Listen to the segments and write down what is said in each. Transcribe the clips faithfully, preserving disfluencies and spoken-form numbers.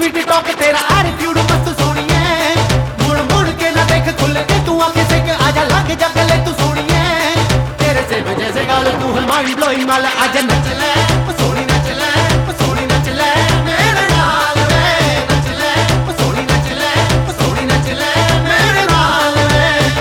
Sweet talk तेरा attitude मस्त सोनिए, मुड़ मुड़ के ना देख खुल के तू आंखें से के आजा लग जा गले तू सोनिए, तेरे से वजह से गाल तू है माइंड ब्लोइंग माल आजा नच ले ओ सोनी नच ले ओ सोनी नच ले मेरे नाल वे नच ले ओ सोनी नच ले ओ सोनी नच ले मेरे नाल वे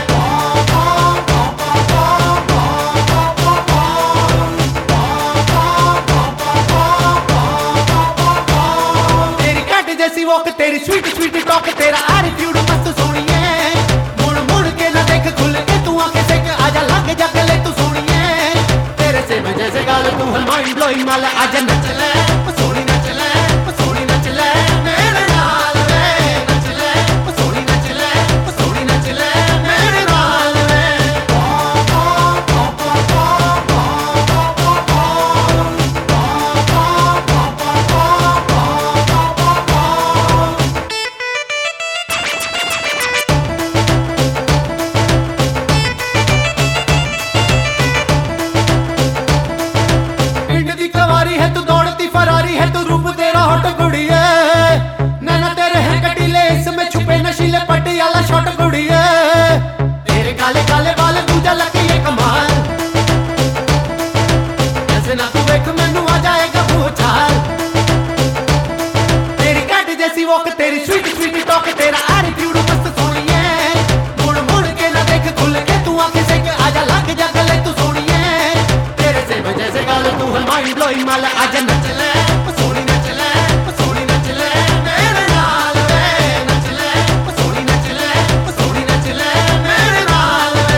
तेरी कट जैसी वॉक तेरी स्वीट स्वीट टॉक तेरा एटीट्यूड मस्त सोनिए, मुड़ मुड़ के ना देख खुल के तू आंखें से के आजा लग जा गले तू सोनिए, तेरे से वजह से गाल तू है माइंड ब्लोइंग माल आजा नच ले ओ सोनी नच ले ओ सोनी नच ले मेरे नाल वे नच ले ओ सोनी नच ले ओ सोनी नच ले मेरे नाल वे कवारी है तू दौड़ती फरारी है तू रूप तेरा हॉट कुड़ी है, नैना तेरे हैं कटीले इसमें छुपे नशीले पटियाला शॉट कुड़ी है, तेरे काले काले बाल दूजा लगे ये कमाल, जैसे ना तू देख मैनू आ जाएगा भूचाल, तेरी कट जैसी वॉक तेरी स्वीट स्वीट टॉक तेरा एटीट्यूड मस्त सोनिए, मुड़ मुड़ के ना देख खुल के तू आंखें से के आजा लग जा गले तू सोनिए, तेरे से वजह से गाल तू है माइंड ब्लोइंग माल आजा नच ले ओ सोनी नच ले ओ सोनी नच ले मेरे नाल वे नच ले ओ सोनी नच ले ओ सोनी नच ले मेरे नाल वे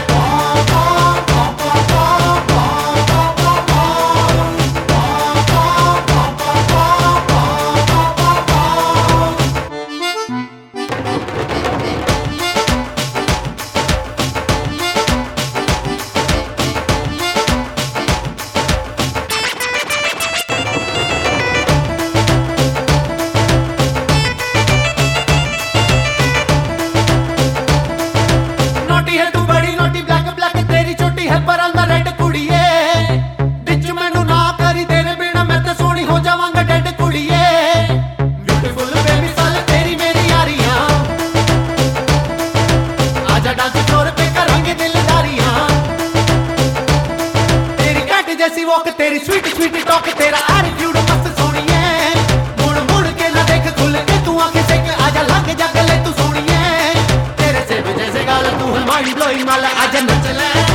है पर अंदर रेड कुड़िए, बिच मैनू ना करी तेरे बिना मैं ते सोनी हो जावांगा डेड कुड़िए, ब्यूटीफुल बेमिसाल तेरी मेरी यारियां, आजा डांस फ्लोर पे करेंगे दिलदारियां, तेरी कट जैसी वॉक तेरी स्वीट स्वीट टॉक तेरा एटीट्यूड मस्त सोनिए, मुड़ मुड़ के ना देख खुल के तू आंखें से के आजा लग जा गले तू सोनिए, तेरे से वजह से गाल तू है माइंड ब्लोइंग माल आजा नच ले।